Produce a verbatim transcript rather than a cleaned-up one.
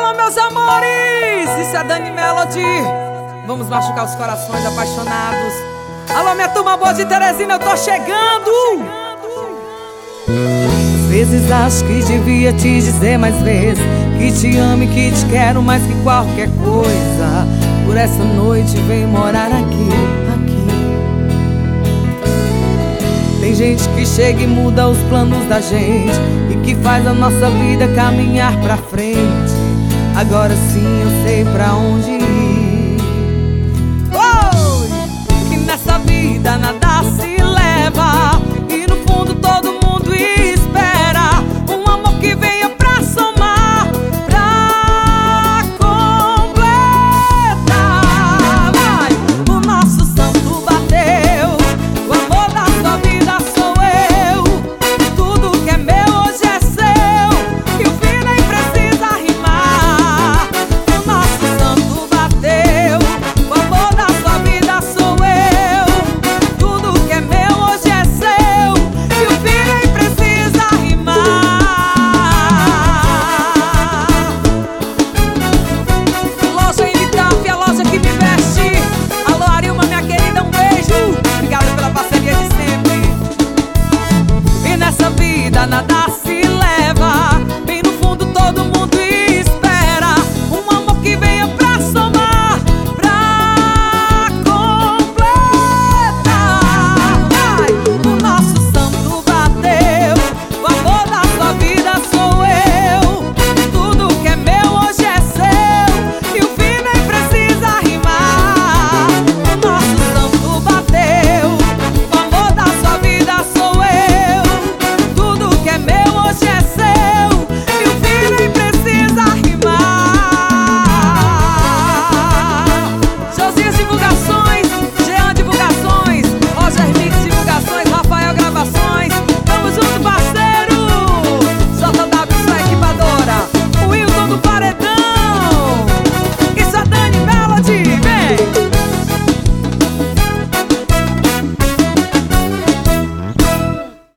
Alô, meus amores, isso é Dani Melody. Vamos machucar os corações apaixonados. Alô, minha turma boa de Teresina, eu tô chegando. Às vezes acho que devia te dizer mais vezes que te amo e que te quero mais que qualquer coisa. Por essa noite vem morar aqui, aqui. Tem gente que chega e muda os planos da gente e que faz a nossa vida caminhar pra frente. Agora sim eu sei pra onde ir. Oh! Que nessa vida nada se leva,